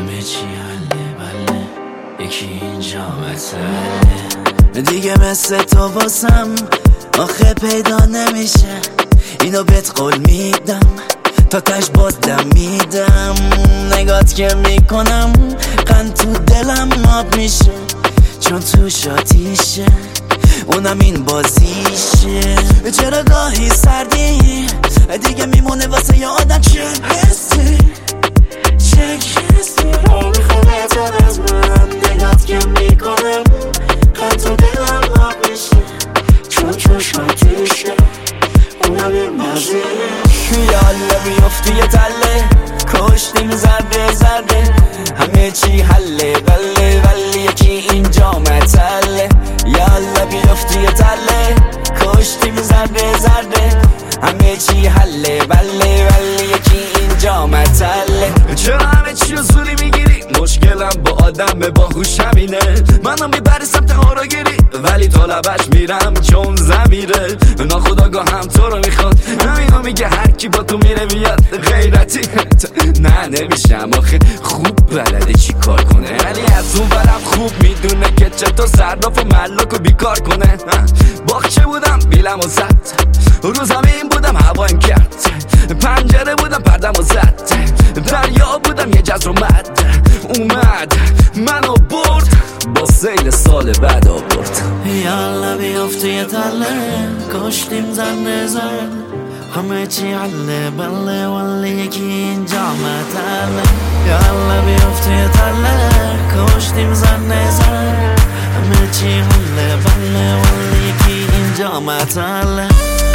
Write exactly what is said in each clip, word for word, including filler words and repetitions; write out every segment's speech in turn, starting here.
همه چی حله بله، یکی اینجا مسئله. دیگه مثل تو واسم آخه پیدا نمیشه، اینو بهت قول میدم تا تش باز دم میدم. نگات که میکنم قند تو دلم آب میشه، چون تو شاتیشه اونم این بازیشه. چرا گاهی سردی دیگه میمونه واسه یه آدم چه حسی چه کسی رو میخواد از من. نگات که میکنم قند تو دلم آب میشه، چون تو شاتیشه اونم این بازیشه. یالا بیفتی یه تله کشتیم ذره ذره، همه چی حله بله ولی یکی اینجا متله. یالا بیفتی یه تله کشتیم ذره ذره، همه چی حله بله ولی یکی اینجا متله. چرا همه چی رو زوری میگیری؟ مشکلم با آدم باهوش همینه، منو میبری سمت هاراگیری ولی تا لبش میرم چون زمیره. ناخداگاه هم تو رو میخواد، همینو میگه هر کی با تو میره بیاد غیرتی. نه نمیشم آخه خوب بلده چی کار کنه، ولی از اون برم خوب میدونه که چطور صرف و ملک و بیکار کنه. باخچه بودم بیلم و زد، رو زمین بودم هوایم کرد، پنجره بودم پردم و زد، دریا بودم یه جزر اومد اومد منو برد با سیل سال بعد آورد. یالا بیفتی یه تله کشتیم زنده زن، همه چی حله بله ولی یکی اینجا متله. یالا بیفتی یه تله کشتیم زنده زن، همه چی حله بله ولی یکی اینجا متله.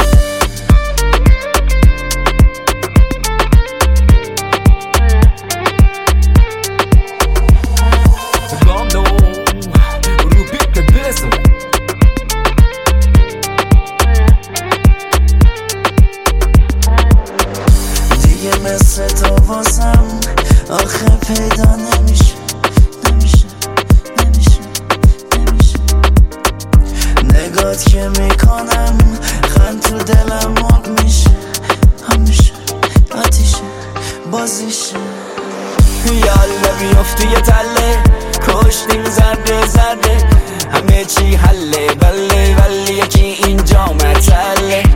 دیگه مثل تو واسم آخه پیدا نمیشه نمیشه نمیشه نمیشه. نگات که میکنم خند تو دلم آب میشه، همیشه آتیشه بازیشه. یالا بیفتی یه تله کشتیم ذره ذره، همه چی حله بله ولی یکی اینجا متله.